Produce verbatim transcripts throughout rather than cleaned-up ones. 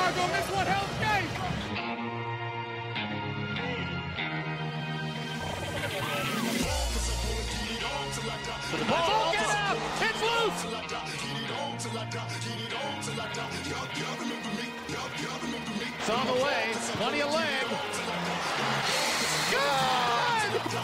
are going to miss one hell of a game. So the ball get out. It's loose. It's on the way. Plenty of leg. Good!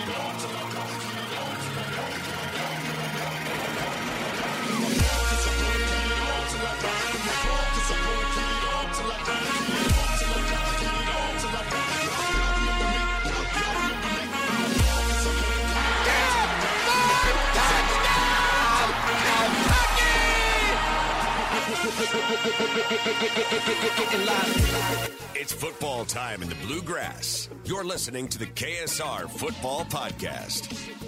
It's football time in the Bluegrass. You're listening to the K S R Football Podcast.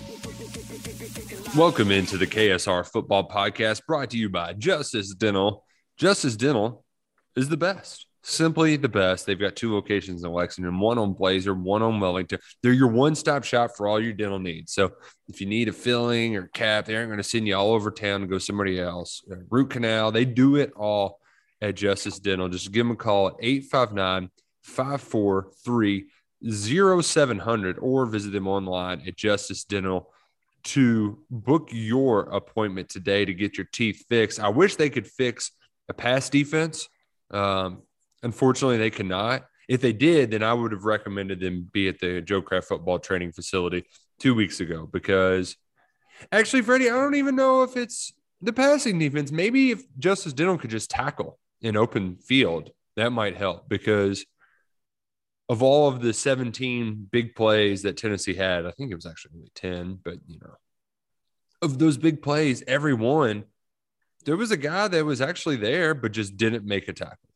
Welcome into the K S R Football Podcast, brought to you by Justice Dental. Justice Dental is the best, simply the best. They've got two locations in Lexington, one on Blazer, one on Wellington. They're your one-stop shop for all your dental needs. So if you need a filling or cap, they aren't going to send you all over town to go somebody else. Root canal, they do it all at Justice Dental. Just give them a call at eight five nine, five four three, zero seven zero zero or visit them online at Justice Dental to book your appointment today to get your teeth fixed. I wish they could fix a pass defense. Um, unfortunately, they cannot. If they did, then I would have recommended them be at the Joe Kraft football training facility two weeks ago because actually, Freddie, I don't even know if it's the passing defense. Maybe if Justice Dental could just tackle in open field, that might help because of all of the seventeen big plays that Tennessee had, I think it was actually only ten, but, you know, of those big plays, every one, there was a guy that was actually there but just didn't make a tackle.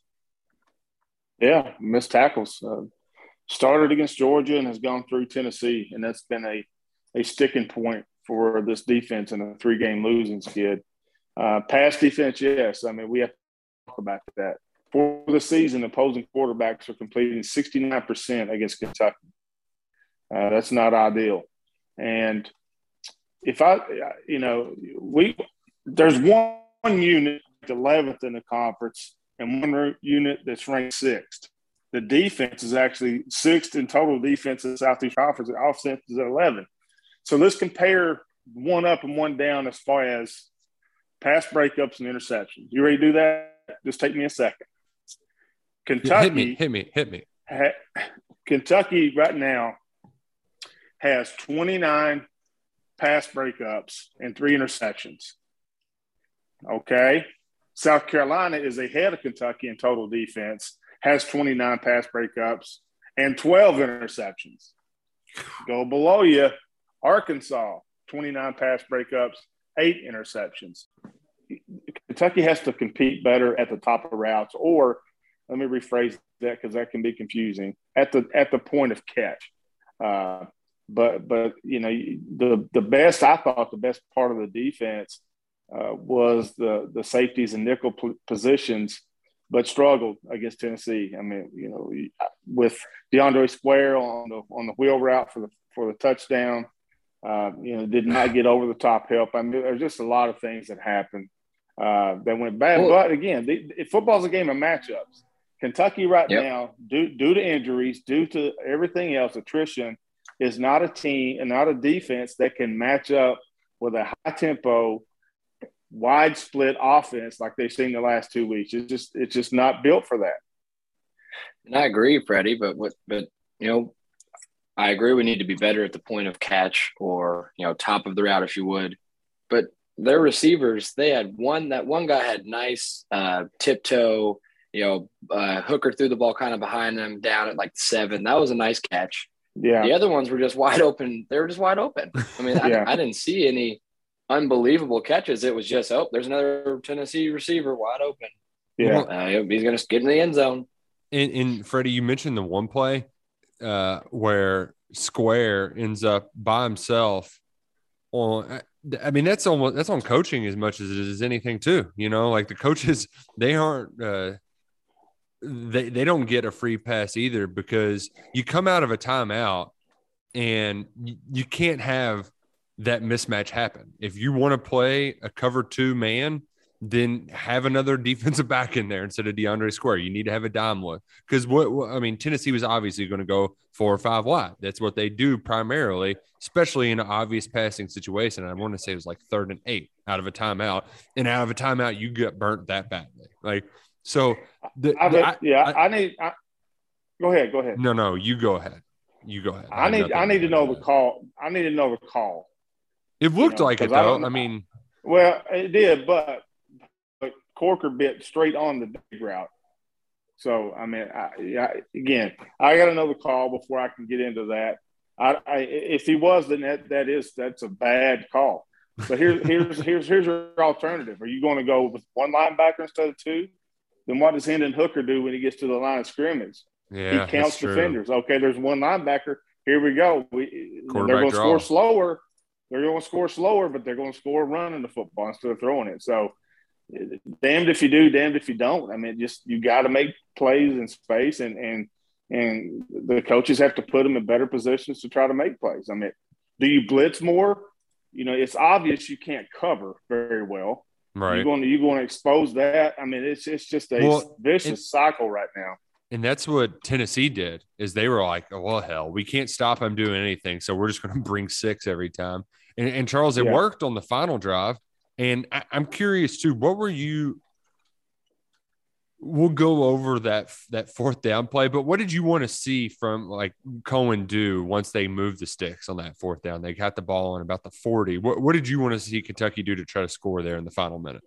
Yeah, missed tackles. Uh, started against Georgia and has gone through Tennessee, and that's been a, a sticking point for this defense in a three-game losing skid. Uh, pass defense, yes. I mean, we have to talk about that. For the season, opposing quarterbacks are completing sixty-nine percent against Kentucky. Uh, that's not ideal. And if I, you know, we there's one, one unit, eleventh in the conference, and one unit that's ranked sixth. The defense is actually sixth in total defense in the Southeast Conference. The offense is at eleven. So let's compare one up and one down as far as pass breakups and interceptions. You ready to do that? Just take me a second. Kentucky, hit me, hit me, hit me. Ha, Kentucky right now has twenty-nine pass breakups and three interceptions. Okay. South Carolina is ahead of Kentucky in total defense, has twenty-nine pass breakups and twelve interceptions. Go below you, Arkansas, twenty-nine pass breakups, eight interceptions. Kentucky has to compete better at the top of routes, or let me rephrase that because that can be confusing, at the at the point of catch. Uh, but, but you know, the, the best, I thought the best part of the defense uh, was the, the safeties and nickel p- positions, but struggled against Tennessee. I mean, you know, with DeAndre Square on the on the wheel route for the for the touchdown, uh, you know, did not get over the top help. I mean, there's just a lot of things that happened uh, that went bad. Well, but again, the, football's a game of matchups. Kentucky right yep. now, due, due to injuries, due to everything else, attrition, is not a team and not a defense that can match up with a high-tempo, wide-split offense like they've seen the last two weeks. It's just it's just not built for that. And I agree, Freddie, but what but you know, I agree we need to be better at the point of catch or, you know, top of the route if you would. But their receivers, they had one that one guy had nice uh, tiptoe. You know, uh, Hooker threw the ball kind of behind them down at like seven. That was a nice catch. Yeah. The other ones were just wide open. They were just wide open. I mean, yeah. I, I didn't see any unbelievable catches. It was just, oh, there's another Tennessee receiver wide open. Yeah. Uh, he's going to get in the end zone. And, and Freddie, you mentioned the one play uh, where Square ends up by himself on – I mean, that's almost that's on coaching as much as it is anything too. You know, like the coaches, they aren't uh, – They they don't get a free pass either because you come out of a timeout and you, you can't have that mismatch happen. If you want to play a cover two man, then have another defensive back in there instead of DeAndre Square. You need to have a dime look because what, what I mean, Tennessee was obviously going to go four or five wide. That's what they do primarily, especially in an obvious passing situation. I want to say it was like third and eight out of a timeout, and out of a timeout, you get burnt that badly. Like so, the, I, the, I, yeah, I, I need. I, go ahead. Go ahead. No, no, you go ahead. You go ahead. I, I need. I need to know the call. I need to know the call. It looked you know, like it I though. I, I mean, well, it did, but but Corker bit straight on the big route. So I mean, I, I, again, I got to know the call before I can get into that. I, I if he was, then that that is that's a bad call. But here's here's here's here's your alternative. Are you going to go with one linebacker instead of two? Then what does Hendon Hooker do when he gets to the line of scrimmage? yeah, he counts defenders. Okay, there's one linebacker. Here we go. We, they're going to score slower. They're going to score slower, but they're going to score running the football instead of throwing it. So, damned if you do, damned if you don't. I mean, just you got to make plays in space, and and and the coaches have to put them in better positions to try to make plays. I mean, do you blitz more? You know, it's obvious you can't cover very well. Right. You're going to you're going to expose that. I mean, it's it's just a well, vicious it, cycle right now. And that's what Tennessee did. Is they were like, oh well, hell, we can't stop them doing anything, so we're just going to bring six every time. And, and Charles, it yeah. worked on the final drive. And I, I'm curious too. What were you? We'll go over that that fourth down play, but what did you want to see from like Cohen do once they moved the sticks on that fourth down? They got the ball on about the forty. What what did you want to see Kentucky do to try to score there in the final minute?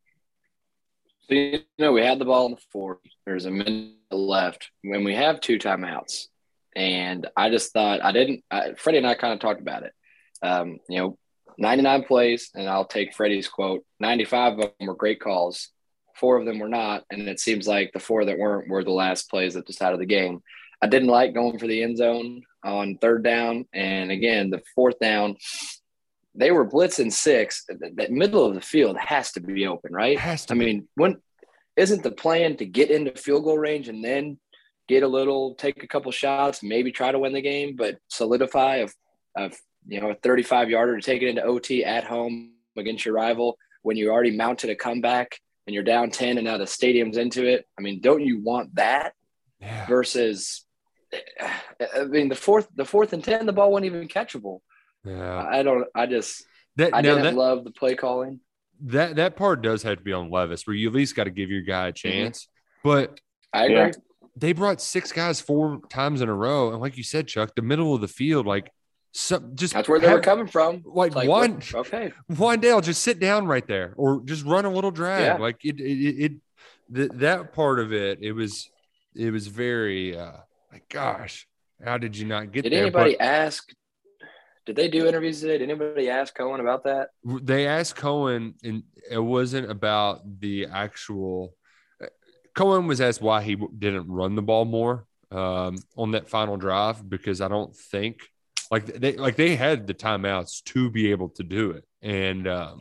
So, you know, we had the ball in the forty. There's a minute left when we have two timeouts, and I just thought I didn't. I, Freddie and I kind of talked about it. Um, you know, ninety-nine plays, and I'll take Freddie's quote. ninety-five of them were great calls. Four of them were not, and it seems like the four that weren't were the last plays that decided the game. I didn't like going for the end zone on third down, and again, the fourth down, they were blitzing six. The middle of the field has to be open, right? Has to I be. mean, when isn't the plan to get into field goal range and then get a little, take a couple shots, maybe try to win the game, but solidify of, of you know, a thirty-five yarder to take it into O T at home against your rival when you already mounted a comeback and you're down ten and now the stadium's into it. I mean, don't you want that yeah. versus, I mean, the fourth, the fourth and ten, the ball wasn't even catchable. Yeah. I don't, I just, that, I didn't that, love the play calling. That, that part does have to be on Levis where you at least got to give your guy a chance, mm-hmm. but I agree. Yeah. They brought six guys four times in a row. And like you said, Chuck, the middle of the field, like, So just that's where they have, were coming from. Like, like one, okay, Wandale, just sit down right there, or just run a little drag. Yeah. Like it, it, it the, that part of it, it was, it was very uh, like, gosh, how did you not get did there? anybody but, ask? Did they do interviews today? Did anybody ask Cohen about that? They asked Cohen, and it wasn't about the actual. Cohen was asked why he didn't run the ball more um, on that final drive because I don't think. Like they like they had the timeouts to be able to do it. And um,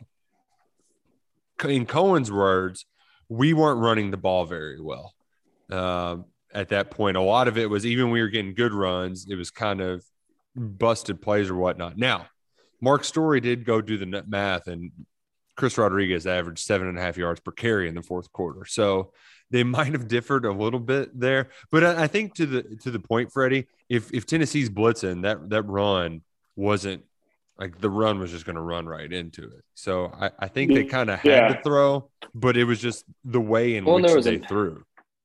in Cohen's words, we weren't running the ball very well um, at that point. A lot of it was even when we were getting good runs, it was kind of busted plays or whatnot. Now, Mark Story did go do the math, and Chris Rodriguez averaged seven and a half yards per carry in the fourth quarter. So they might have differed a little bit there, but I, I think to the to the point, Freddie, if if Tennessee's blitzing, that that run wasn't like the run was just going to run right into it. So I, I think they kind of had yeah. to throw, but it was just the way in well, which they a, threw.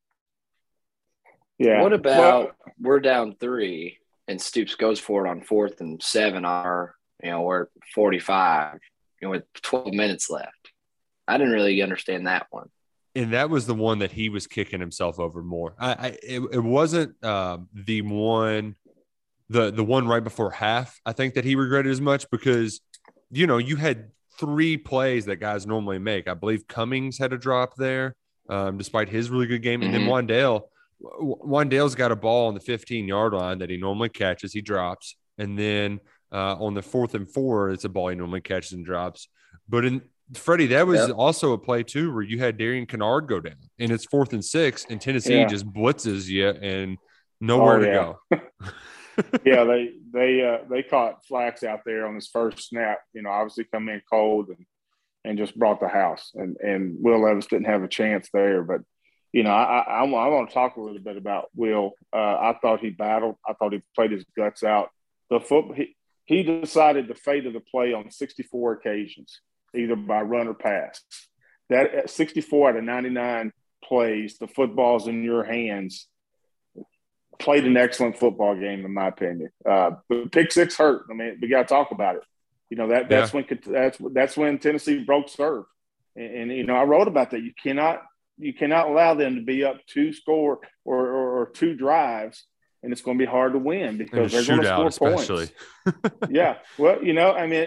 Yeah. What about well, we're down three and Stoops goes for it on fourth and seven? Our you know we're forty-five, you know, with twelve minutes left. I didn't really understand that one. And that was the one that he was kicking himself over more. I, I it, it wasn't um, the one, the the one right before half. I think that he regretted as much because, you know, you had three plays that guys normally make. I believe Cummings had a drop there, um, despite his really good game, and mm-hmm. then Wandale, Wandale's got a ball on the fifteen yard line that he normally catches. He drops, and then uh, on the fourth and four, it's a ball he normally catches and drops. But in Freddie, that was yep. also a play too where you had Darian Kennard go down, and it's fourth and six, and Tennessee yeah. just blitzes you and nowhere oh, to yeah. go. yeah, they they uh, they caught Flax out there on his first snap. You know, obviously come in cold, and and just brought the house. And and Will Levis didn't have a chance there. But, you know, I, I, I want to talk a little bit about Will. Uh, I thought he battled. I thought he played his guts out. The foot, he, he decided the fate of the play on sixty-four occasions, either by run or pass. That at sixty-four out of ninety-nine plays, the football's in your hands. Played an excellent football game, in my opinion. Uh, the pick six hurt. I mean, we got to talk about it. You know, that that's yeah. when that's that's when Tennessee broke serve, and, and you know I wrote about that. You cannot you cannot allow them to be up two score or, or, or two drives, and it's going to be hard to win because they're going to score especially. points. Yeah, well, you know, I mean,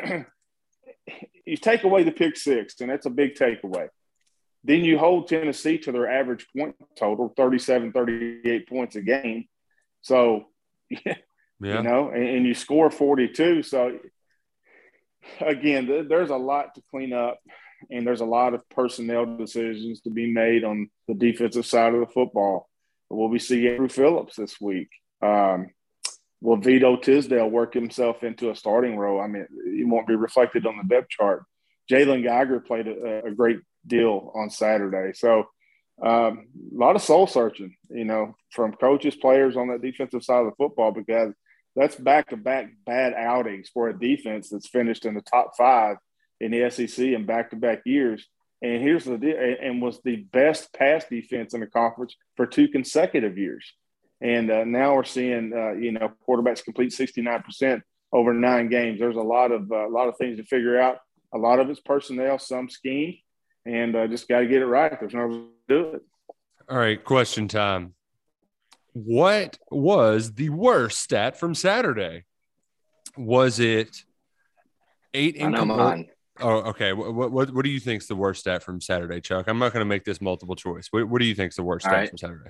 you take away the pick six, and that's a big takeaway. Then you hold Tennessee to their average point total, thirty-seven, thirty-eight points a game. So, yeah, you know, and, and you score forty-two. So, again, th- there's a lot to clean up, and there's a lot of personnel decisions to be made on the defensive side of the football. Will we see Andrew Phillips this week? Um, will Vito Tisdale work himself into a starting role? I mean, he won't be reflected on the depth chart. Jalen Geiger played a, a great deal on Saturday. So um, a lot of soul searching, you know, from coaches, players on that defensive side of the football, because that's back-to-back bad outings for a defense that's finished in the top five in the S E C in back-to-back years. And here's the deal, and was the best pass defense in the conference for two consecutive years. And uh, now we're seeing, uh, you know, quarterbacks complete sixty-nine percent over nine games. There's a lot of uh, a lot of things to figure out. A lot of it's personnel, some scheme, and uh, just got to get it right. There's no way to do it. All right, question time. What was the worst stat from Saturday? Was it eight incomplete? Oh, okay. What, what what do you think is the worst stat from Saturday, Chuck? I'm not going to make this multiple choice. What, what do you think is the worst All stat right. from Saturday?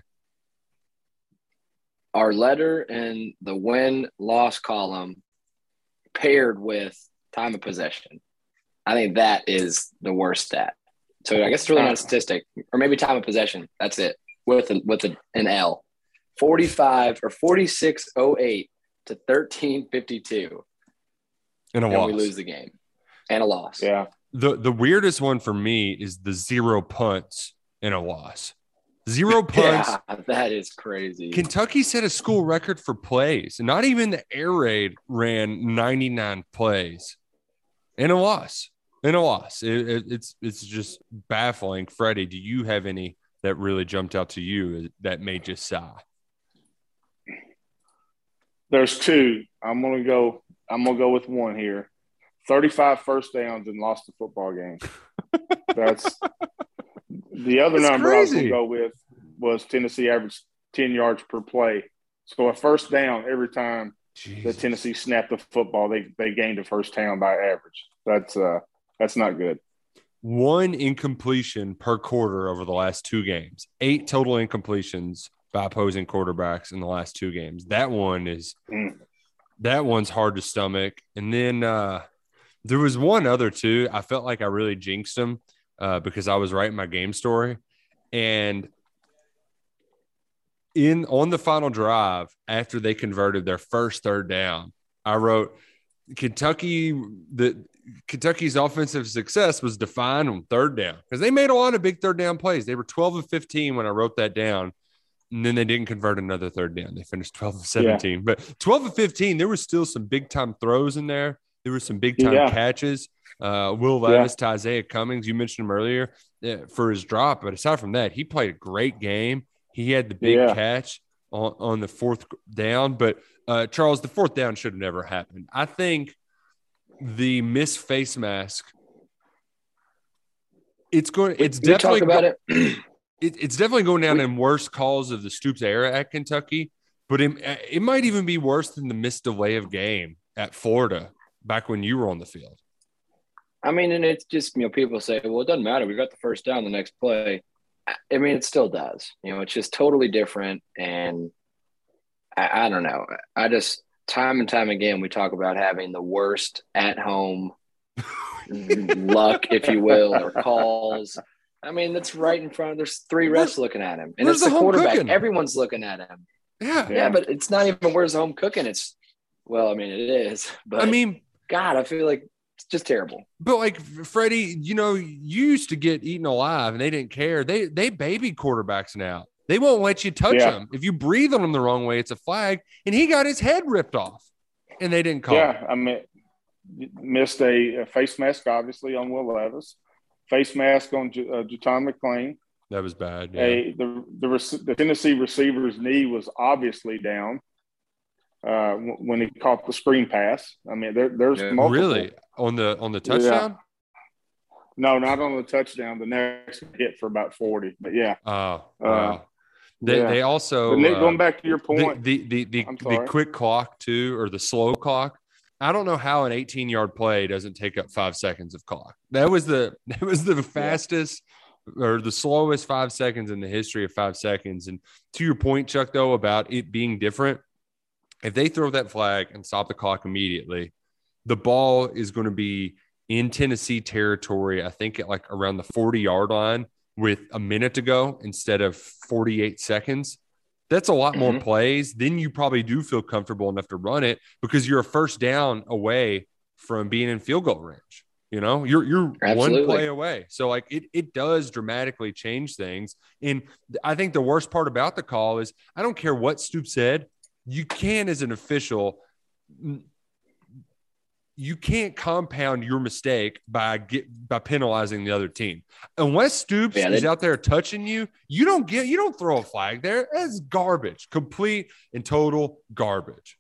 Our letter in the win-loss column paired with time of possession. I think that is the worst stat. So I guess it's really not a statistic, or maybe time of possession. That's it with a, with a, an L. forty-five or forty-six oh eight to thirteen fifty-two. And a and loss. we lose the game. And a loss. Yeah. The the weirdest one for me is the zero punts and a loss. Zero punts. Yeah, that is crazy. Kentucky set a school record for plays. Not even the air raid ran ninety-nine plays. And a loss. And a loss. It, it, it's it's just baffling. Freddie, do you have any that really jumped out to you that made you sigh? There's two. I'm gonna go. I'm gonna go with one here. thirty-five first downs and lost the football game. That's the other That's number crazy. I was gonna go with was Tennessee averaged ten yards per play. So a first down every time Jesus. that Tennessee snapped the football, they they gained a first down by average. That's uh that's not good. One incompletion per quarter over the last two games. Eight total incompletions by opposing quarterbacks in the last two games. That one is Mm. that one's hard to stomach. And then uh, there was one other too. I felt like I really jinxed them uh, because I was writing my game story. And in on the final drive, after they converted their first third down, I wrote Kentucky the Kentucky's offensive success was defined on third down because they made a lot of big third down plays. They were twelve of fifteen when I wrote that down. And then they didn't convert another third down. They finished twelve of seventeen. Yeah. But twelve of fifteen, there was still some big-time throws in there. There were some big-time yeah. catches. Uh, Will Levis yeah. to Isaiah Cummings, you mentioned him earlier, uh, for his drop. But aside from that, he played a great game. He had the big yeah. catch on, on the fourth down. But, uh, Charles, the fourth down should have never happened. I think the missed face mask, it's going – it's we, definitely we talk about go- it. It, it's definitely going down in worse calls of the Stoops era at Kentucky, but it, it might even be worse than the missed delay of game at Florida back when you were on the field. I mean, and it's just, you know, people say, well, it doesn't matter. We got the first down the next play. I mean, it still does. You know, it's just totally different. And I, I don't know. I just, time and time again, we talk about having the worst at-home luck, if you will, or calls. I mean, that's right in front of – there's three refs looking at him. And it's the, the quarterback. Cooking? Everyone's looking at him. Yeah. Yeah, but it's not even where's the home cooking. It's – well, I mean, it is. But, I mean – God, I feel like It's just terrible. But like Freddie, you know, you used to get eaten alive and they didn't care. They they baby quarterbacks now. They won't let you touch yeah. them. If you breathe on them the wrong way, it's a flag. And he got his head ripped off, and they didn't call. Yeah, it. I mean, missed a, a face mask obviously on Will Levis, face mask on J- uh, Jaton McClain. That was bad. Yeah. A, the, the the Tennessee receiver's knee was obviously down uh, w- when he caught the screen pass. I mean, there, there's Yeah. multiple. Really on the on the touchdown. Yeah. No, not on the touchdown. The next hit for about forty. But yeah. Oh, wow. Uh, they yeah. they also But Nick, going uh, back to your point, the the the, I'm the, sorry. the quick clock too, or the slow clock. I don't know how an eighteen yard play doesn't take up five seconds of clock. That was the that was the fastest or the slowest five seconds in the history of five seconds. And to your point, Chuck, though, about it being different, if they throw that flag and stop the clock immediately, the ball is going to be in Tennessee territory, I think at like around the forty yard line with a minute to go instead of forty-eight seconds. That's a lot more Mhm. plays. Then you probably do feel comfortable enough to run it because you're a first down away from being in field goal range. You know, you're you're Absolutely. one play away. So like it it does dramatically change things. And I think the worst part about the call is I don't care what Stoops said, you can as an official, you can't compound your mistake by get by penalizing the other team. Unless Stoops Yeah, is they- out there touching you, you don't get you don't throw a flag there. That's garbage, complete and total garbage.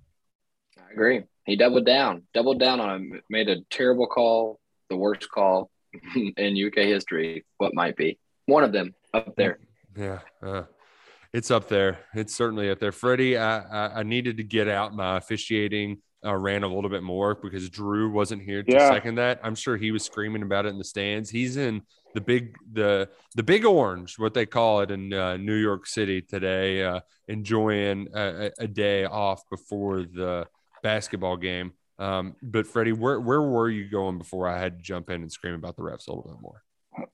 I agree. He doubled down, doubled down on him, made a terrible call, the worst call in U K history. What might be one of them up there. Yeah, uh, it's up there. It's certainly up there. Freddie, I, I I needed to get out my officiating uh, ran a little bit more because Drew wasn't here to Yeah. second that. I'm sure he was screaming about it in the stands. He's in the big the the big orange, what they call it in uh, New York City today, uh, enjoying a, a day off before the basketball game. Um, but Freddie, where where were you going before I had to jump in and scream about the refs a little bit more?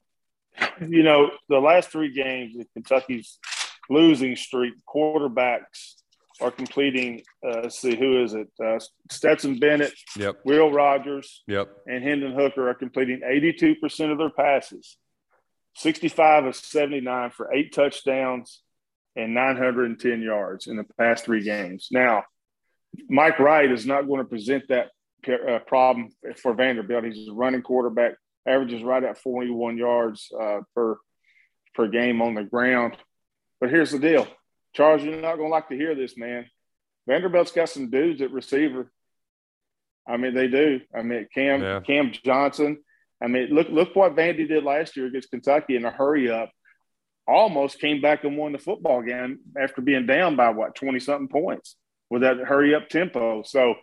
You know, the last three games in Kentucky's losing streak, quarterbacks are completing, uh, let's see, who is it? Uh, Stetson Bennett, Yep. Will Rogers, Yep. and Hendon Hooker are completing eighty-two percent of their passes, sixty-five of seventy-nine for eight touchdowns and nine hundred ten yards in the past three games. Now, Mike Wright is not going to present that uh, problem for Vanderbilt. He's a running quarterback, averages right at forty-one yards uh, per per game on the ground. But here's the deal. Charles, you're not going to like to hear this, man. Vanderbilt's got some dudes at receiver. I mean, they do. I mean, Cam Yeah. Cam Johnson. I mean, look look what Vandy did last year against Kentucky in a hurry up. Almost came back and won the football game after being down by, what, twenty-something points with that hurry up tempo. So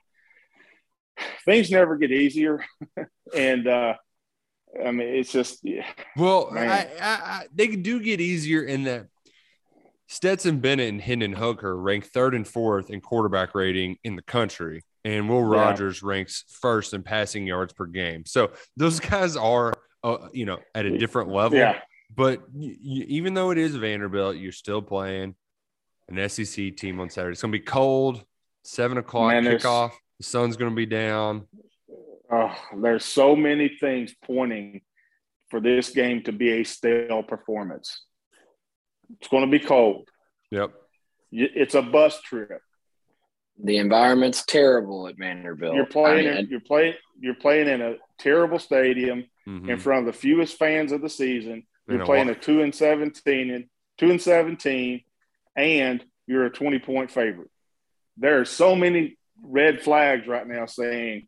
things never get easier. and, uh, I mean, it's just yeah. Well, I, Man. I, I, they do get easier in that Stetson Bennett and Hendon Hooker rank third and fourth in quarterback rating in the country, and Will Yeah. Rogers ranks first in passing yards per game. So those guys are, uh, you know, at a different level. Yeah. But y- y- even though it is Vanderbilt, you're still playing an S E C team on Saturday. It's going to be cold, seven o'clock Man, there's- kickoff. The sun's going to be down. Oh, there's so many things pointing for this game to be a stale performance. It's going to be cold. Yep. Y- It's a bus trip. The environment's terrible at Vanderbilt. You're playing. I mean, in, you're playing. You're playing in a terrible stadium Mhm. in front of the fewest fans of the season. You're In a playing wa- a two and seventeen and two and seventeen, and you're a twenty point favorite. There are so many red flags right now saying,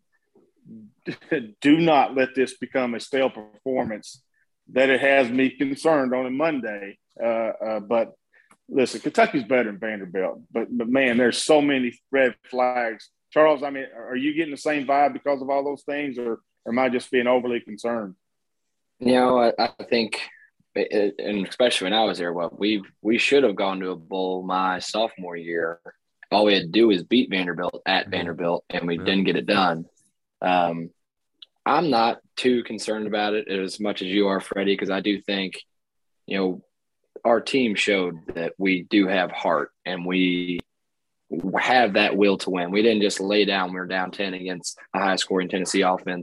"Do not let this become a stale performance." That it has me concerned on a Monday. Uh, uh, but listen, Kentucky's better than Vanderbilt. But but man, there's so many red flags. Charles, I mean, are you getting the same vibe because of all those things, or, or am I just being overly concerned? You know, I, I think, it, and especially when I was there, what we we should have gone to a bowl my sophomore year. All we had to do was beat Vanderbilt at Vanderbilt, and we Yeah. didn't get it done. Um, I'm not too concerned about it as much as you are, Freddie, because I do think, you know, our team showed that we do have heart and we have that will to win. We didn't just lay down. We were down ten against a high-scoring Tennessee offense.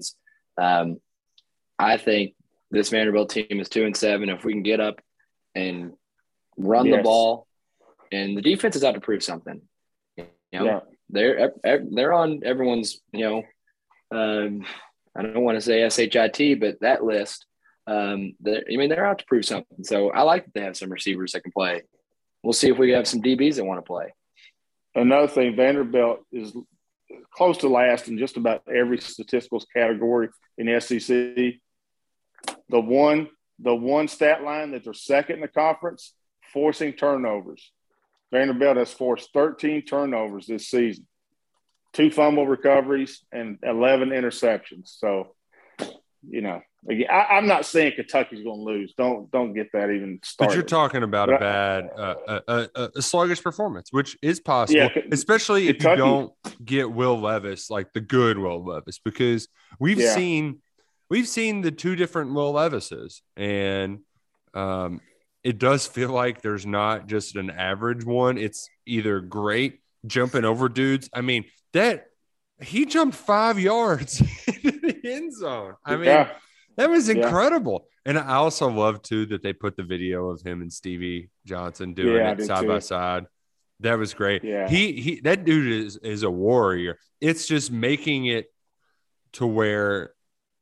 Um, I think this Vanderbilt team is two and seven. If we can get up and run Yes. the ball, and the defense is out to prove something. You know, Yeah. they're they're on everyone's, you know, um, I don't want to say S H I T, but that list. Um, I mean, they're out to prove something. So I like that they have some receivers that can play. We'll see if we have some D Bs that want to play. Another thing, Vanderbilt is close to last in just about every statistical category in the S E C. The one, the one stat line that they're second in the conference, forcing turnovers. Vanderbilt has forced thirteen turnovers this season, two fumble recoveries, and eleven interceptions. So, you know, again, I, I'm not saying Kentucky's going to lose. Don't don't get that even started. But you're talking about But a bad, uh, a, a, a sluggish performance, which is possible, Yeah, especially if Kentucky- you don't get Will Levis, like the good Will Levis, because we've Yeah. seen we've seen the two different Will Levises, and um, it does feel like there's not just an average one. It's either great jumping over dudes. I mean, that he jumped five yards into the end zone. I mean, Yeah. that was Yeah. incredible. And I also love, too, that they put the video of him and Stevie Johnson doing Yeah, I it did side too. by side. That was great. Yeah. He he that dude is is a warrior. It's just making it to where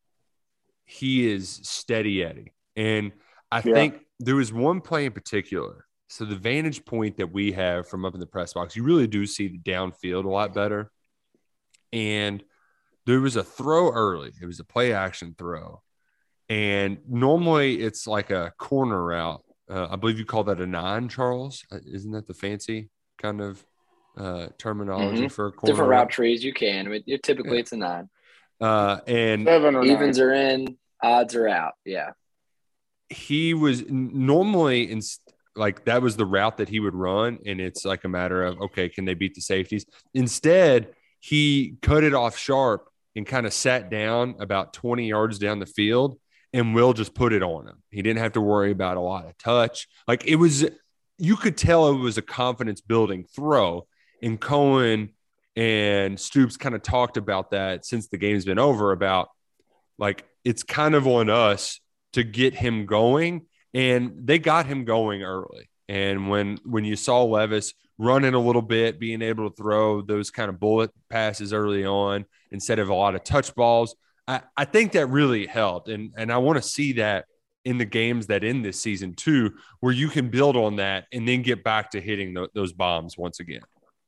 he is steady Eddie. And I Yeah. think there was one play in particular. So the vantage point that we have from up in the press box, you really do see the downfield a lot better. And there was a throw early. It was a play action throw. And normally it's like a corner route. Uh, I believe you call that a nine, Charles. Uh, Isn't that the fancy kind of uh, terminology Mhm. for a corner Different route trees you can. I mean, it- typically Yeah. it's a nine. Uh, and Seven or Evens nine. are in, odds are out. Yeah. he was n- normally in like that was the route that he would run, and it's like a matter of, okay, can they beat the safeties? Instead, he cut it off sharp and kind of sat down about twenty yards down the field, and Will just put it on him. He didn't have to worry about a lot of touch. Like it was, you could tell it was a confidence building throw. And Cohen and Stoops kind of talked about that since the game's been over, about like it's kind of on us to get him going, and they got him going early. And when when you saw Levis running a little bit, being able to throw those kind of bullet passes early on instead of a lot of touch balls, I, I think that really helped. And and I want to see that in the games that end this season too, where you can build on that and then get back to hitting the, those bombs once again.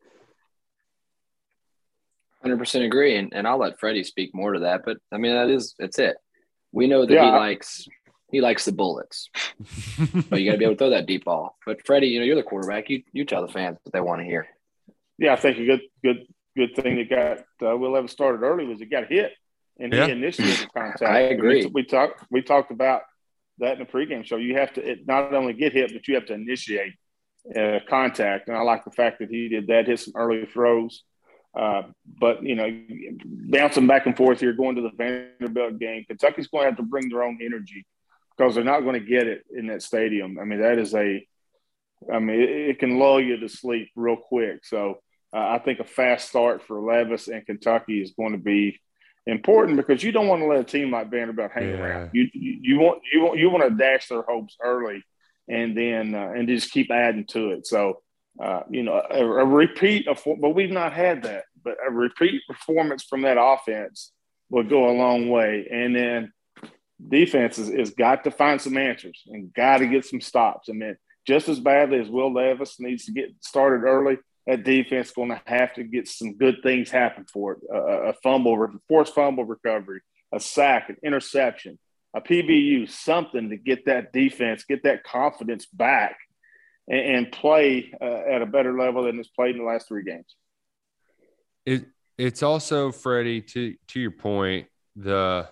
one hundred percent agree. And, and I'll let Freddie speak more to that. But, I mean, that is – that's it. We know that Yeah, he I- likes he likes the bullets. But you got to be able to throw that deep ball. But, Freddie, you know, you're the quarterback. You you tell the fans what they want to hear. Yeah, I think a good good good thing that got uh, Will Levis started early was he got hit and Yeah. he initiated contact. I agree. We, we talked we talked about that in the pregame show. You have to it, not only get hit, but you have to initiate uh, contact. And I like the fact that he did that, hit some early throws. Uh, but, you know, bouncing back and forth here, going to the Vanderbilt game, Kentucky's going to have to bring their own energy because they're not going to get it in that stadium. I mean, that is a – I mean, it, it can lull you to sleep real quick. So uh, I think a fast start for Levis and Kentucky is going to be important because you don't want to let a team like Vanderbilt hang Yeah. around. You, you you want you want you want to dash their hopes early, and then uh, and just keep adding to it. So uh, you know, a, a repeat of, but we've not had that. But a repeat performance from that offense will go a long way. And then defense is, is got to find some answers and got to get some stops. I mean, just as badly as Will Levis needs to get started early, that defense is going to have to get some good things happen for it. A, a fumble, forced fumble recovery, a sack, an interception, a P B U, something to get that defense, get that confidence back and, and play uh, at a better level than it's played in the last three games. It it's also, Freddie, to to your point, the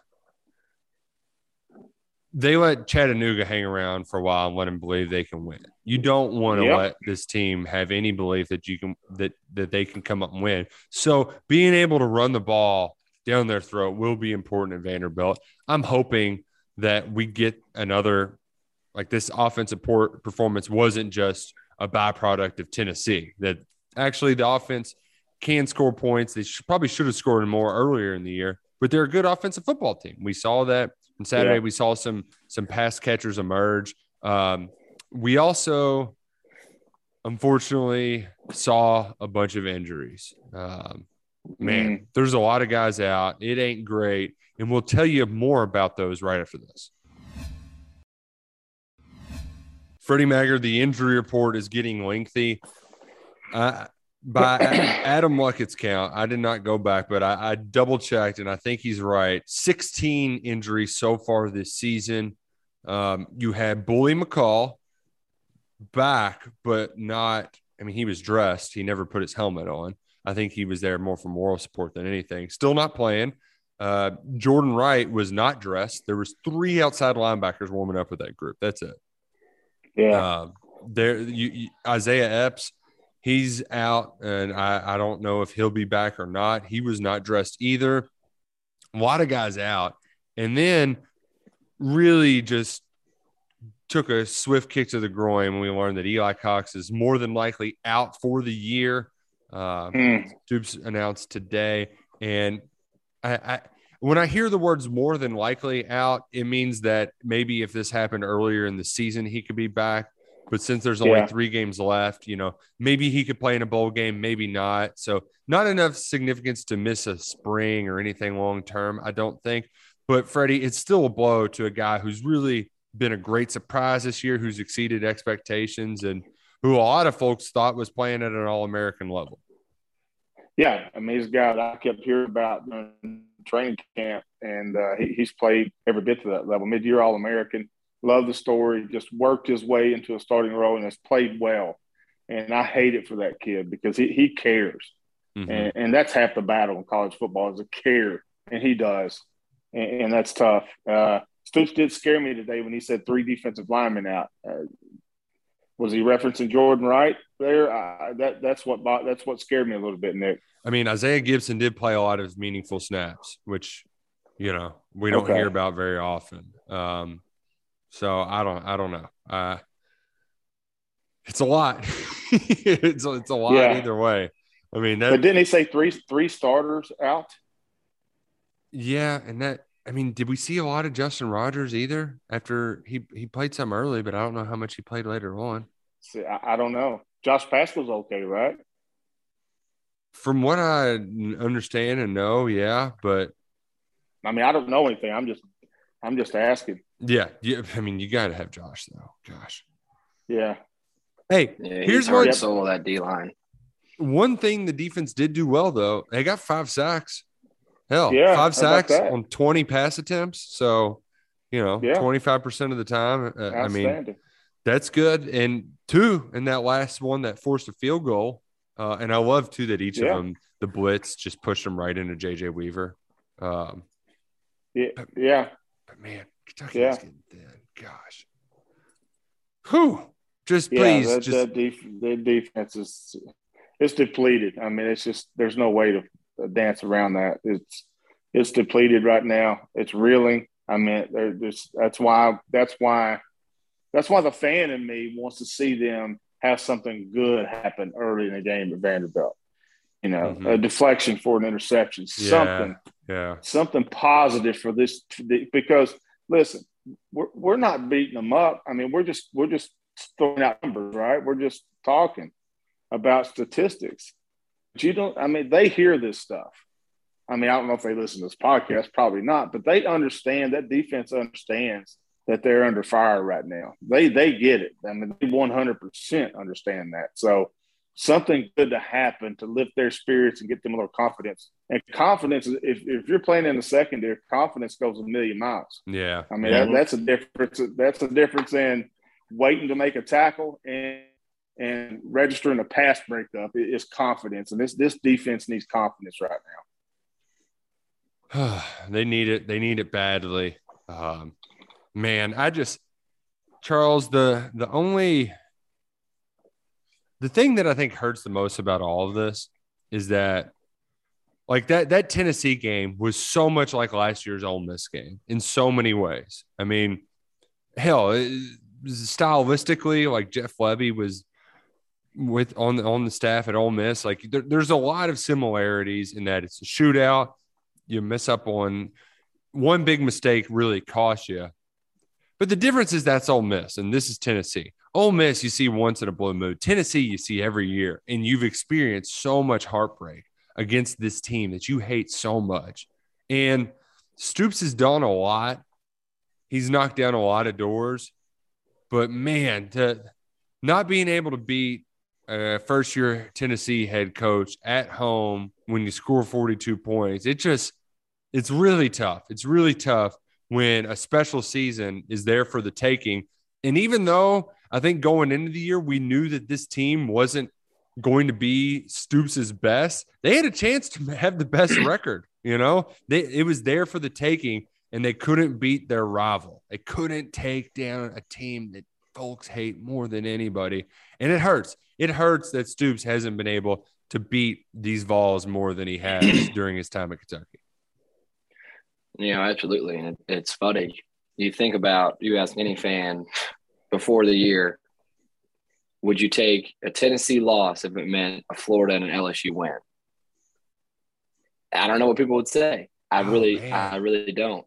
they let Chattanooga hang around for a while and let them believe they can win. You don't want to Yep. let this team have any belief that you can that that they can come up and win. So being able to run the ball down their throat will be important at Vanderbilt. I'm hoping that we get another like this offensive por- performance wasn't just a byproduct of Tennessee, that actually the offense can score points. They should, probably should have scored more earlier in the year, but they're a good offensive football team. We saw that on Saturday. Yeah. We saw some some pass catchers emerge. Um, we also, unfortunately, saw a bunch of injuries. Um, man, Mm. there's a lot of guys out. It ain't great, and we'll tell you more about those right after this. Freddie Maggard, the injury report is getting lengthy. Uh, by Adam Luckett's count, I did not go back, but I, I double checked, and I think he's right. sixteen injuries so far this season. Um, you had Bully McCall back, but not. I mean, he was dressed. He never put his helmet on. I think he was there more for moral support than anything. Still not playing. Uh, Jordan Wright was not dressed. There was three outside linebackers warming up with that group. That's it. Yeah. Uh, there, you, you, Isaiah Epps, he's out, and I, I don't know if he'll be back or not. He was not dressed either. A lot of guys out, and then really just took a swift kick to the groin when we learned that Eli Cox is more than likely out for the year. Uh, Mm. Stoops announced today, and I, I when I hear the words more than likely out, it means that maybe if this happened earlier in the season, he could be back. But since there's only Yeah. three games left, you know, maybe he could play in a bowl game, maybe not. So not enough significance to miss a spring or anything long term, I don't think. But Freddie, it's still a blow to a guy who's really been a great surprise this year, who's exceeded expectations, and who a lot of folks thought was playing at an All-American level. Yeah, I mean, he's a guy that I kept hearing about during training camp, and uh, he, he's played every bit to that level. Mid-year All-American, love the story, just worked his way into a starting role and has played well. And I hate it for that kid because he, he cares. Mm-hmm. And, and that's half the battle in college football is a care, and he does. And, and that's tough. Uh, Stoops did scare me today when he said three defensive linemen out. Uh, was he referencing Jordan Wright there? Uh, that that's what that's what scared me a little bit, Nick. I mean, Isaiah Gibson did play a lot of meaningful snaps, which, you know, we don't Okay. hear about very often. Um, so I don't, I don't know. Uh, it's a lot. it's, it's a lot Yeah. either way. I mean, that, But didn't he say three three starters out? yeah. And that, I mean, did we see a lot of Justin Rogers either after he, he played some early, but I don't know how much he played later on. See, I, I don't know. Josh Pascal's okay, right? From what I understand and know, yeah, but I mean, I don't know anything. I'm just I'm just asking. yeah, yeah. I mean, you got to have Josh though. Gosh. Yeah. Hey, Yeah, here's he's hard one. soul of that D line. One thing the defense did do well, though, they got five sacks. Hell, Yeah, how five about sacks that? on twenty pass attempts. So, you know, Yeah. twenty-five percent of the time. Uh, I mean, Outstanding. that's good. And two in that last one that forced a field goal. Uh, and I love, too, that each Yeah. of them, the blitz, just pushed them right into J J Weaver. Um, yeah. yeah. but, man, Kentucky Yeah. is getting thin. Gosh. Whew. Just Yeah, please. that, just that, def- that defense is it's depleted. I mean, it's just there's no way to uh, dance around that. It's it's depleted right now. It's reeling. I mean, they're just that's why that's why that's why the fan in me wants to see them have something good happen early in the game at Vanderbilt. You know, Mhm. a deflection for an interception, Yeah. something, yeah. something positive for this. Because listen, we're we're not beating them up. I mean, we're just we're just throwing out numbers, right? We're just talking about statistics. But you don't, I mean, they hear this stuff. I mean, I don't know if they listen to this podcast, probably not, but they understand, that defense understands that they're under fire right now. They they get it. I mean, they one hundred percent understand that. So something good to happen to lift their spirits and get them a little confidence. And confidence, if, if you're playing in the secondary, confidence goes a million miles. Yeah. I mean, yeah. that, that's a difference. That's a difference in waiting to make a tackle and and registering a pass breakup is confidence. And this this defense needs confidence right now. They need it. They need it badly. Um, man, I just Charles, the the only the thing that I think hurts the most about all of this is that like that that Tennessee game was so much like last year's Ole Miss game in so many ways. I mean, hell, it, stylistically, like Jeff Lebby was with on the on the staff at Ole Miss. Like there, there's a lot of similarities in that it's a shootout. you miss up on one big mistake really costs you. But the difference is that's Ole Miss, and this is Tennessee. Ole Miss, you see once in a blue moon. Tennessee, you see every year, and you've experienced so much heartbreak against this team that you hate so much. And Stoops has done a lot. He's knocked down a lot of doors. But, man, to not being able to beat a first-year Tennessee head coach at home when you score forty-two points, it just – it's really tough. It's really tough when a special season is there for the taking. And even though I think going into the year, we knew that this team wasn't going to be Stoops' best, they had a chance to have the best record. You know, they, it was there for the taking, and they couldn't beat their rival. They couldn't take down a team that folks hate more than anybody. And it hurts. It hurts that Stoops hasn't been able to beat these Vols more than he has during his time at Kentucky. You know, absolutely. And it, it's funny. You think about, you ask any fan before the year, would you take a Tennessee loss if it meant a Florida and an L S U win? I don't know what people would say. I Oh, really, man. I really don't.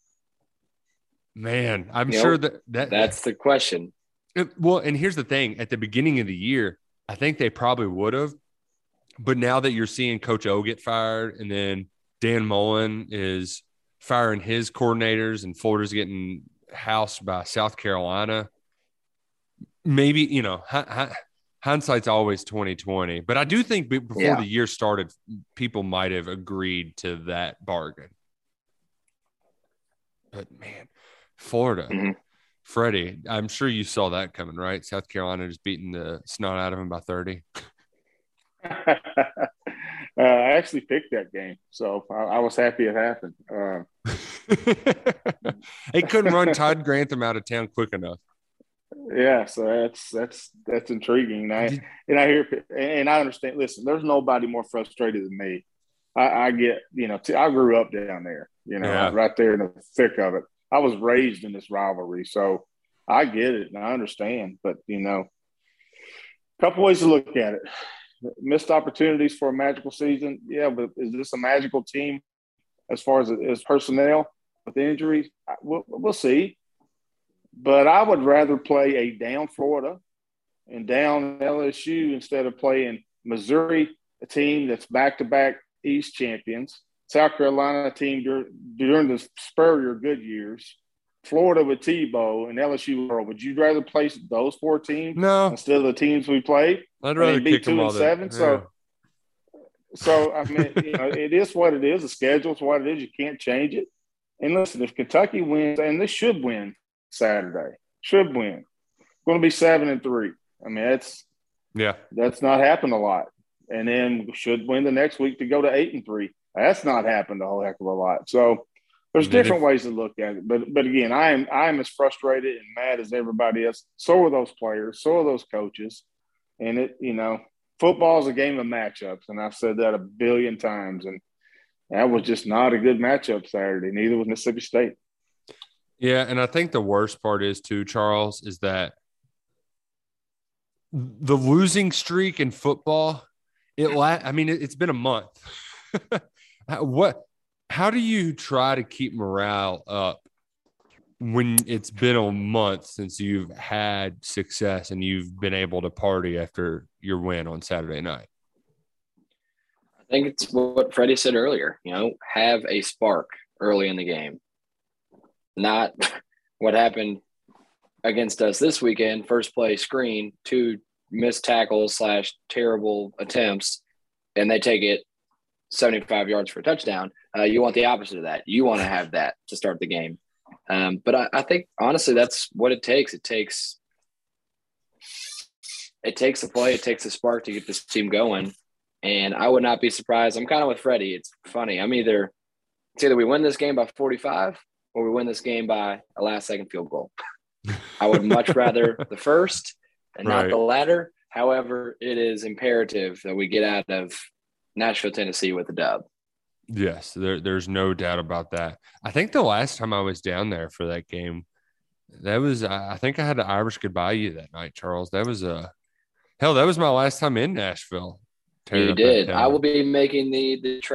Man, I'm You sure know, that, that That's the question. It- well, and here's the thing. At the beginning of the year, I think they probably would have. But now that you're seeing Coach O get fired, and then Dan Mullen is firing his coordinators, and Florida's getting housed by South Carolina, maybe, you know, hi- hi- hindsight's always twenty twenty. But I do think be- before Yeah. the year started, people might have agreed to that bargain. But, man, Florida, Mhm. Freddie, I'm sure you saw that coming, right? South Carolina just beating the snot out of him by thirty. uh, I actually picked that game, so I, I was happy it happened. Uh, They couldn't run Todd Grantham out of town quick enough. yeah, so that's that's that's intriguing. And I Did- and I hear and I understand. Listen, there's nobody more frustrated than me. I, I get, you know, t- I grew up down there, you know, Yeah. right there in the thick of it. I was raised in this rivalry, so I get it and I understand. But you know, a couple ways to look at it. Missed opportunities for a magical season. Yeah, but is this a magical team as far as, as personnel with injuries? I- We'll, we'll see. But I would rather play a down Florida and down L S U instead of playing Missouri, a team that's back-to-back East champions, South Carolina, a team dur- during the Spurrier good years, Florida with Tebow, and L S U. Would you rather play those four teams No, instead of the teams we played? I'd I rather mean, beat kick two them all and the- seven. yeah. So, so I mean, you know, it is what it is. The schedule's what it is. You can't change it. And listen, if Kentucky wins, and they should win Saturday, should win, going to be seven and three. I mean, that's Yeah. that's not happened a lot. And then should win the next week to go to eight and three. That's not happened a whole heck of a lot. So there's And then different if- ways to look at it. But but again, I am I am as frustrated and mad as everybody else. So are those players. So are those coaches. And it, you know, football is a game of matchups, and I've said that a billion times. And that was just not a good matchup Saturday. Neither was Mississippi State. Yeah, and I think the worst part is too, Charles, is that the losing streak in football, it la- I mean, it, it's been a month. what how do you try to keep morale up when it's been a month since you've had success and you've been able to party after your win on Saturday night? I think it's what Freddie said earlier, you know, have a spark early in the game. Not what happened against us this weekend, first play screen, two missed tackles slash terrible attempts, and they take it seventy-five yards for a touchdown. Uh, you want the opposite of that. You want to have that to start the game. Um, but I, I think, honestly, that's what it takes. It takes it takes a play. It takes a spark to get this team going. And I would not be surprised. I'm kind of with Freddie. It's funny. I'm either – it's either we win this game by forty-five or we win this game by a last-second field goal. I would much rather the first and not Right. the latter. However, it is imperative that we get out of Nashville, Tennessee with a dub. Yes, there, there's no doubt about that. I think the last time I was down there for that game, that was I I think I had to Irish goodbye you that night, Charles. That was a hell. That was my last time in Nashville. Tearing You up that did. town. I will be making the the track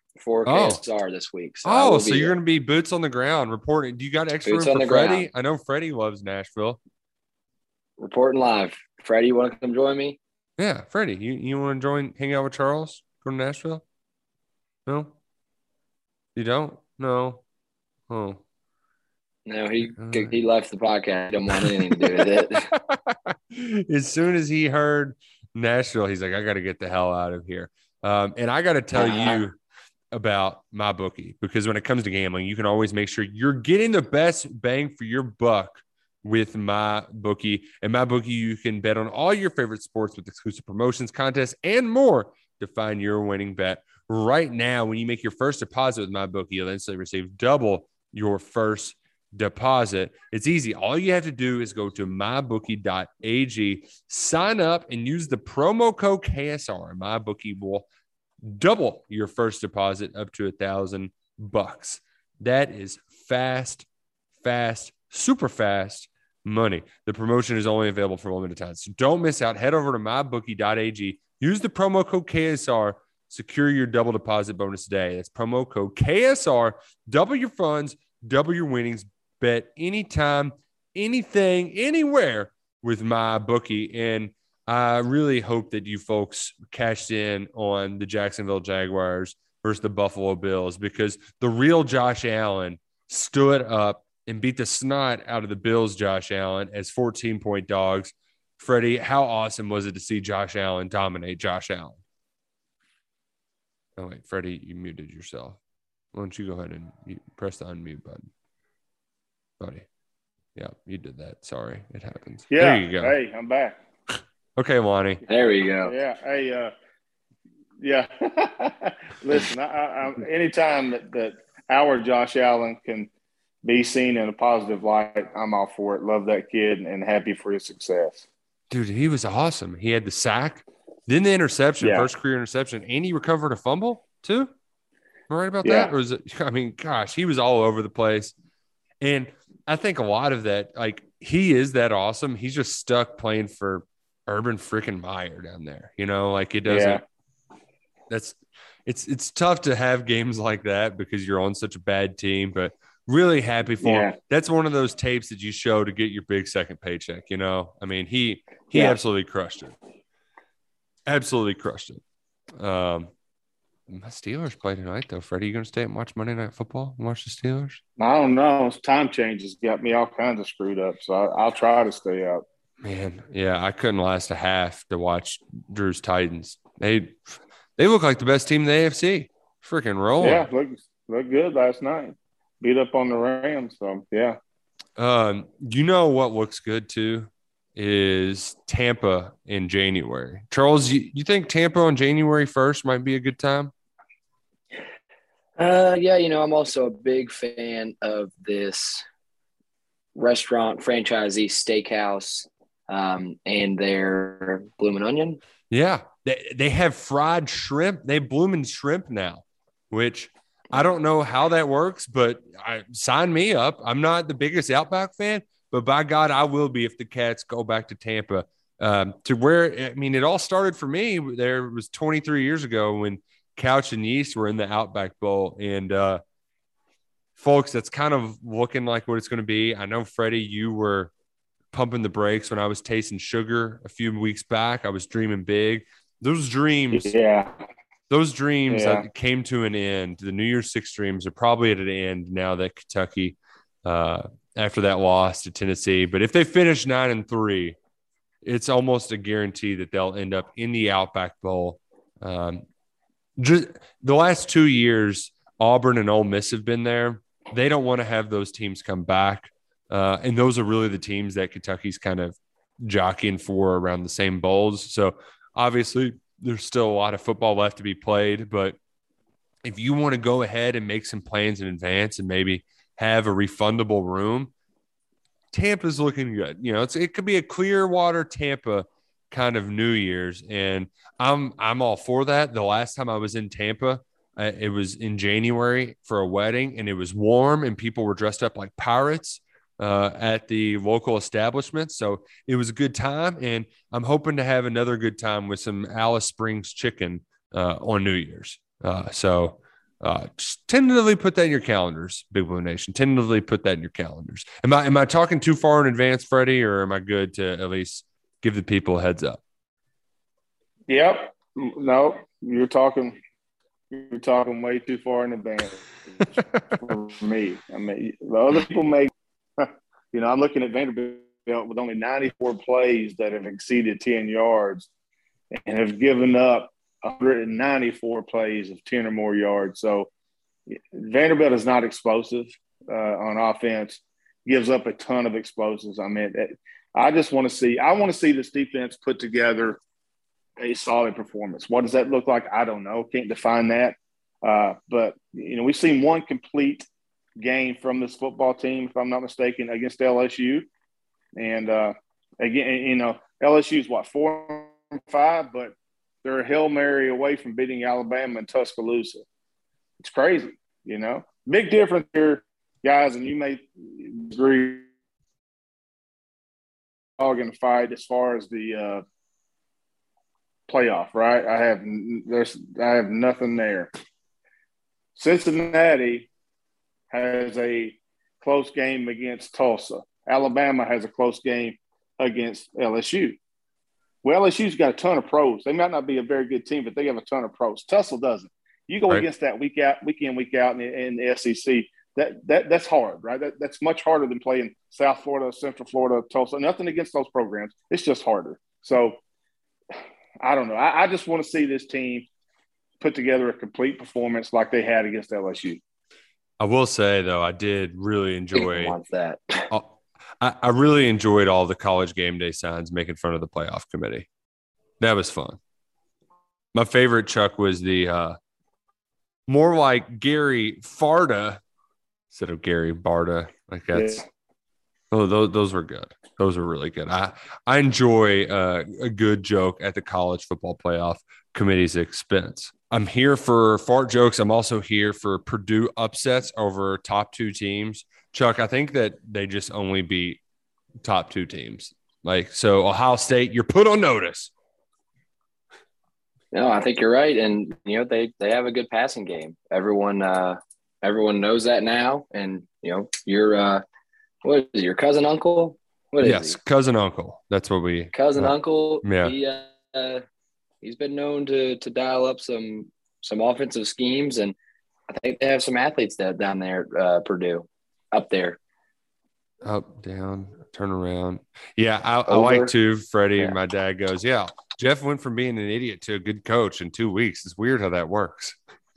for Oh. K S R this week. So I Oh, will so be you're there. going to be boots on the ground reporting. Do you got extra Boots room on for the Freddie? ground. I know Freddie loves Nashville. reporting live. Freddie, you want to come join me? Yeah, Freddie, you, you want to join, hang out with Charles, go to Nashville? No? You don't? No. Oh. No, he Uh. he left the podcast. He didn't want anything to do with it. As soon as he heard Nashville, he's like, I got to get the hell out of here. Um, and I got to tell Uh-huh. you about MyBookie, because when it comes to gambling, you can always make sure you're getting the best bang for your buck with MyBookie. And MyBookie, you can bet on all your favorite sports with exclusive promotions, contests, and more to find your winning bet. Right now, when you make your first deposit with MyBookie, you'll instantly receive double your first deposit. It's easy. All you have to do is go to my bookie dot a g, sign up, and use the promo code K S R. MyBookie will double your first deposit up to a thousand bucks. That is fast, fast, super fast money. The promotion is only available for a limited time, so don't miss out. Head over to my bookie dot a g. Use the promo code K S R. Secure your double deposit bonus today. That's promo code K S R. Double your funds, double your winnings. Bet anytime, anything, anywhere with MyBookie. And I really hope that you folks cashed in on the Jacksonville Jaguars versus the Buffalo Bills, because the real Josh Allen stood up and beat the snot out of the Bills' Josh Allen as fourteen-point dogs. Freddie, how awesome was it to see Josh Allen dominate Josh Allen? Oh, wait, Freddie, you muted yourself. Why don't you go ahead and you press the unmute button? Buddy. Yeah, you did that. Sorry, it happens. Yeah. There you go. Hey, I'm back. Okay, Lonnie. There we go. Yeah. Hey, uh, yeah. Listen, I, I, I, anytime that, that our Josh Allen can be seen in a positive light, I'm all for it. Love that kid and happy for his success. Dude, he was awesome. He had the sack, then the interception, Yeah. first career interception, and he recovered a fumble too. Am I right about Yeah. that? Or is it, I mean, gosh, he was all over the place. And I think a lot of that, like, he is that awesome. He's just stuck playing for Urban freaking Meyer down there. You know, like it doesn't, Yeah. that's, it's, it's tough to have games like that because you're on such a bad team, but really happy for Yeah. him. That's one of those tapes that you show to get your big second paycheck. You know, I mean, he, he Yeah. absolutely crushed it. Absolutely crushed it. Um, my Steelers play tonight, though. Freddie, you going to stay and watch Monday Night Football and watch the Steelers? I don't know. Time changes got me all kinds of screwed up, so I, I'll try to stay up. Man, yeah, I couldn't last a half to watch Drew's Titans. They they look like the best team in the A F C. Freaking rolling. Yeah, look look good last night. Beat up on the Rams, so yeah. Um, you know what looks good too is Tampa in January. Charles, you, you think Tampa on January first might be a good time? Uh, yeah, you know, I'm also a big fan of this restaurant franchisee steakhouse um, and their Bloomin' Onion. Yeah, they they have fried shrimp. They blooming shrimp now, which I don't know how that works, but I, sign me up. I'm not the biggest Outback fan, but by God, I will be if the Cats go back to Tampa. Um, to where, I mean, it all started for me. There was twenty-three years ago when Couch and Yeast were in the Outback Bowl. And, uh, folks, that's kind of looking like what it's going to be. I know, Freddie, you were pumping the brakes when I was tasting sugar a few weeks back. I was dreaming big. Those dreams – Yeah. Those dreams Yeah. that came to an end. The New Year's Six dreams are probably at an end now that Kentucky, uh, after that loss to Tennessee. But if they finish nine and three, it's almost a guarantee that they'll end up in the Outback Bowl. Um, just the last two years, Auburn and Ole Miss have been there. They don't want to have those teams come back, uh, and those are really the teams that Kentucky's kind of jockeying for around the same bowls. So obviously, there's still a lot of football left to be played, but if you want to go ahead and make some plans in advance and maybe have a refundable room, Tampa's looking good. You know, it's it could be a Clearwater Tampa kind of New Year's, and I'm I'm all for that. The last time I was in Tampa, uh, it was in January for a wedding, and it was warm, and people were dressed up like pirates uh, at the local establishment. So it was a good time, and I'm hoping to have another good time with some Alice Springs chicken uh, on New Year's. Uh, so Uh, just tentatively put that in your calendars, Big Blue Nation. Tentatively put that in your calendars. Am I am I talking too far in advance, Freddie, or am I good to at least give the people a heads up? Yep. No, you're talking. You're talking way too far in advance for me. I mean, the other people make. You know, I'm looking at Vanderbilt with only ninety-four plays that have exceeded ten yards, and have given up one hundred ninety-four plays of ten or more yards. So Vanderbilt is not explosive uh, on offense, gives up a ton of explosives. I mean, I just want to see – I want to see this defense put together a solid performance. What does that look like? I don't know. Can't define that. Uh, but, you know, we've seen one complete game from this football team, if I'm not mistaken, against L S U. And, uh, again, you know, L S U is what, four and five, but they're a Hail Mary away from beating Alabama and Tuscaloosa. It's crazy, you know. Big difference here, guys, and you may agree dog in the fight as far as the uh, playoff, right? I have there's I have nothing there. Cincinnati has a close game against Tulsa. Alabama has a close game against L S U. Well, L S U's got a ton of pros. They might not be a very good team, but they have a ton of pros. Tulsa doesn't. You go right. against that week out, week in, week out in the, in the S E C. That that that's hard, right? That, that's much harder than playing South Florida, Central Florida, Tulsa. Nothing against those programs. It's just harder. So I don't know. I, I just want to see this team put together a complete performance like they had against L S U. I will say, though, I did really enjoy wants that. I, I really enjoyed all the college game day signs making fun of the playoff committee. That was fun. My favorite, Chuck, was the uh, more like Gary Farda instead of Gary Barta. Like that's yeah. oh, those those were good. Those were really good. I I enjoy uh, a good joke at the college football playoff committee's expense. I'm here for fart jokes. I'm also here for Purdue upsets over top two teams. Chuck, I think that they just only beat top two teams. Like, so Ohio State, you're put on notice. No, I think you're right. And, you know, they, they have a good passing game. Everyone, uh, everyone knows that now. And, you know, your, uh, what is it, your cousin uncle? What is yes, he? cousin uncle. That's what we cousin uh, uncle. Yeah. He, uh, he's been known to, to dial up some, some offensive schemes. And I think they have some athletes that down there at uh, Purdue. Up there. Up, down, turn around. Yeah, I, I like to, Freddie. Yeah. My dad goes, yeah, Jeff went from being an idiot to a good coach in two weeks. It's weird how that works.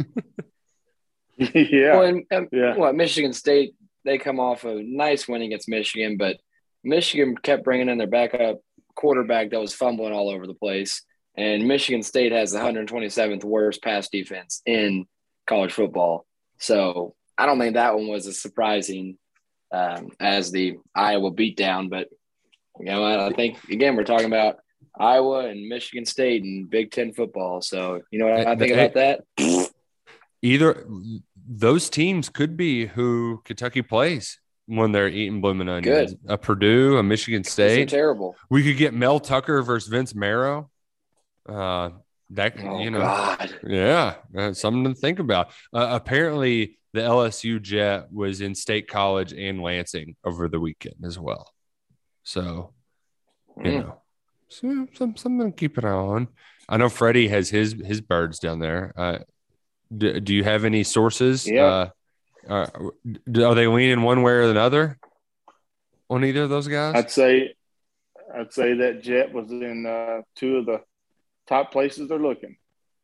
yeah. Well, and, and, yeah. Well, Michigan State, they come off a nice win against Michigan, but Michigan kept bringing in their backup quarterback that was fumbling all over the place. And Michigan State has the one hundred twenty-seventh worst pass defense in college football. So I don't think that one was as surprising um, as the Iowa beatdown, but you know, I think again we're talking about Iowa and Michigan State and Big Ten football. So you know what I think about that? Either those teams could be who Kentucky plays when they're eating blooming onions. Good. A Purdue, a Michigan State. Terrible. We could get Mel Tucker versus Vince Marrow. Uh, that oh, you know, God. yeah, uh, something to think about. Uh, apparently. The L S U Jet was in State College and Lansing over the weekend as well. So, you mm. know, so, some, something to keep an eye on. I know Freddie has his his birds down there. Uh, do, do you have any sources? Yeah. Uh, are, are they leaning one way or another on either of those guys? I'd say, I'd say that Jet was in uh, two of the top places they're looking.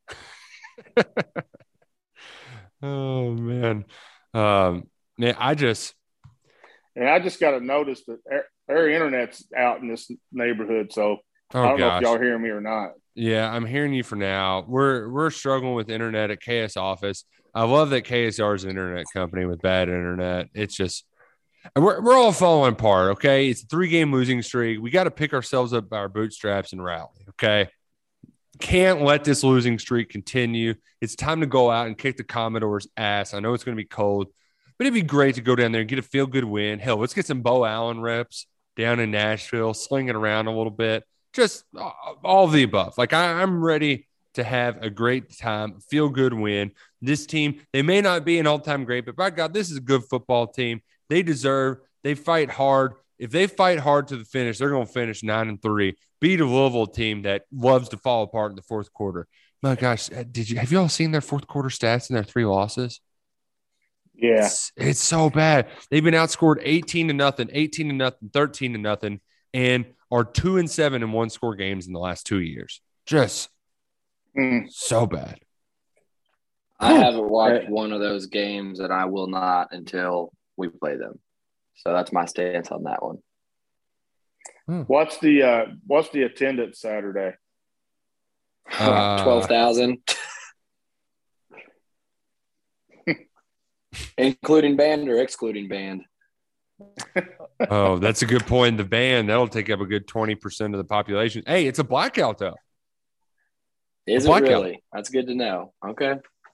Oh man, um, man, I just and I just got to notice that our, our internet's out in this neighborhood, so oh, I don't gosh. know if y'all hear me or not. Yeah, I'm hearing you for now. We're we're struggling with internet at K S Office. I love that K S R is an internet company with bad internet. It's just we're we're all falling apart. Okay, it's a three game losing streak. We got to pick ourselves up by our bootstraps and rally. Okay. Can't let this losing streak continue. It's time to go out and kick the Commodores' ass. I know it's going to be cold, but it'd be great to go down there and get a feel-good win. Hell, let's get some Bo Allen reps down in Nashville, sling it around a little bit. Just all of the above. Like, I, I'm ready to have a great time, feel-good win. This team, they may not be an all-time great, but by God, this is a good football team. They deserve, they fight hard. If they fight hard to the finish, they're going to finish nine and three. Beat a Louisville team that loves to fall apart in the fourth quarter. My gosh, did you have you all seen their fourth quarter stats and their three losses? Yeah, it's, it's so bad. They've been outscored eighteen to nothing, eighteen to nothing, thirteen to nothing, and are two and seven in one score games in the last two years. Just mm. so bad. I haven't watched one of those games, and I will not until we play them. So that's my stance on that one. Hmm. What's the uh, what's the attendance Saturday? Uh, twelve thousand, including band or excluding band. Oh, that's a good point. The band that'll take up a good twenty percent of the population. Hey, it's a blackout though. Is it really? That's good to know. Okay.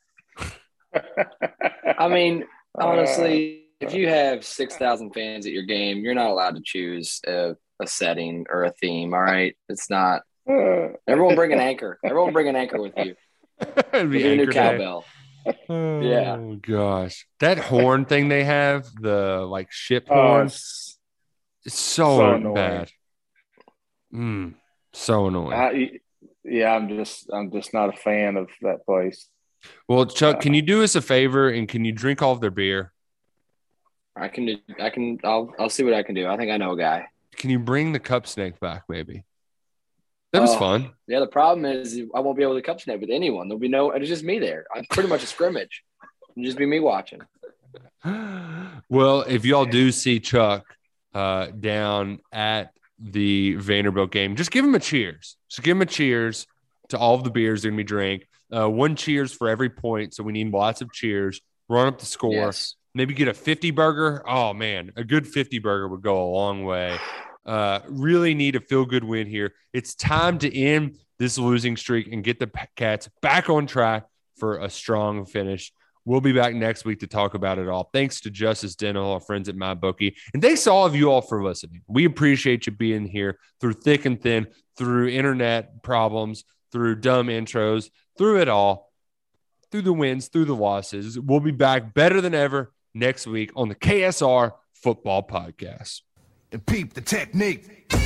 I mean, honestly, if you have six thousand fans at your game, you're not allowed to choose a, a setting or a theme. All right, it's not. Everyone bring an anchor. Everyone bring an anchor with you. It'd be a new cowbell. Oh, yeah. Gosh, that horn thing they have, the like ship horn, uh, it's so, so bad. Mm, so annoying. I, yeah, I'm just, I'm just not a fan of that place. Well, Chuck, uh, can you do us a favor and can you drink all of their beer? I can do. I can. I'll. I'll see what I can do. I think I know a guy. Can you bring the cup snake back, maybe? That was oh, fun. Yeah, the problem is I won't be able to cup snake with anyone. There'll be no. It's just me there. I'm pretty much a scrimmage. It'll just be me watching. Well, if y'all do see Chuck uh, down at the Vanderbilt game, just give him a cheers. Just give him a cheers to all of the beers they're gonna be drank. Uh, one cheers for every point, so we need lots of cheers. Run up the score. Yes. Maybe get a fifty burger. Oh man, a good fifty burger would go a long way. Uh, really need a feel-good win here. It's time to end this losing streak and get the Cats back on track for a strong finish. We'll be back next week to talk about it all. Thanks to Justice Dental, our friends at MyBookie. And thanks to all of you all for listening. We appreciate you being here through thick and thin, through internet problems, through dumb intros, through it all, through the wins, through the losses. We'll be back better than ever next week on the K S R Football Podcast. And peep the technique.